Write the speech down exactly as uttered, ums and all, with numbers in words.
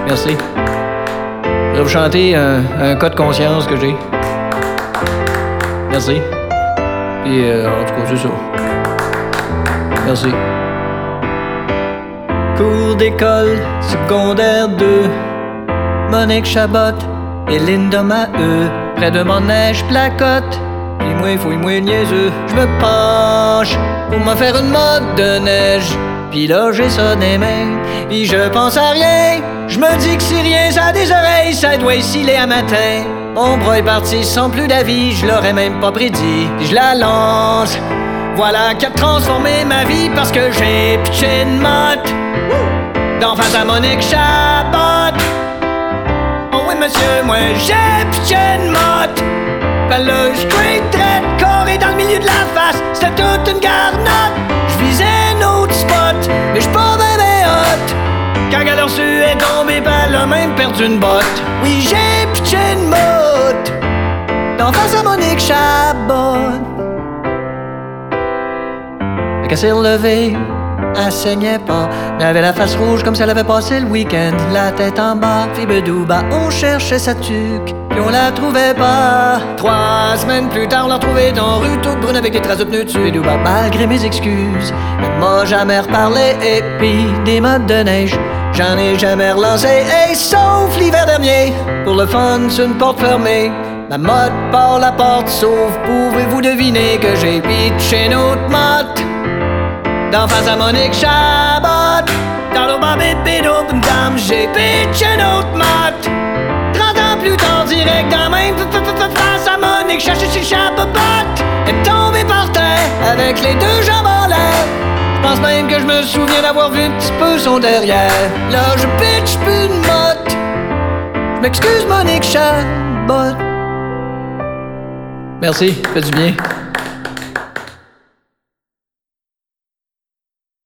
Merci. Je vais vous chanter un, un cas de conscience que j'ai. Merci. Puis, euh, en tout cas, c'est ça. Merci. Cours d'école, secondaire deux. Monique Chabot et Linda Maheu. Près de mon neige placote. Puis moi, fouille-moi le niaiseux. Je me penche pour me faire une mode de neige. Puis là, j'ai ça des mains. Puis je pense à rien. Je me dis que si rien, ça a des oreilles. Ça doit sciller à matin. Mon bras est parti sans plus d'avis. Je l'aurais même pas prédit. Puis je la lance. Voilà qui a transformé ma vie parce que j'ai pitché une motte d'en face à Monique Chabot. Oh oui monsieur, moi j'ai pitché une motte. Ben là, straight dread, carré dans le milieu de la face. C'était toute une garnotte. Je visais un autre spot, mais j'suis pas bébé hot. Quand elle a reçu est tombée, ben elle a même perdu une botte. Oui, j'ai pitché une motte d'en face à Monique Chabot. Fait qu'elle s'est relevée, elle saignait pas, mais elle avait la face rouge comme si elle avait passé le week-end. La tête en bas, fibedouba, on cherchait sa tuque, puis on la trouvait pas. Trois semaines plus tard, on l'a retrouvée dans rue toute brune avec des traces de pneus dessus. Fibedouba, malgré mes excuses, elle m'a jamais reparlé. Et puis des mottes de neige, j'en ai jamais relancé. Et sauf l'hiver dernier, pour le fun, sur une porte fermée, ma motte part la porte s'ouvre. Pouvez-vous deviner que j'ai pitché une autre motte d'en face à Monique Chabot? Dans l'eau babébédou dame, j'ai pitché une autre motte. Trente ans plus tard, direct dans la même face à Monique chercher chez Chabot. Elle est tombée par terre avec les deux jambes en l'air. Je pense même que je me souviens d'avoir vu un petit peu son derrière. Là, je pitch plus une motte. Je m'excuse Monique Chabot. Merci, fait du bien.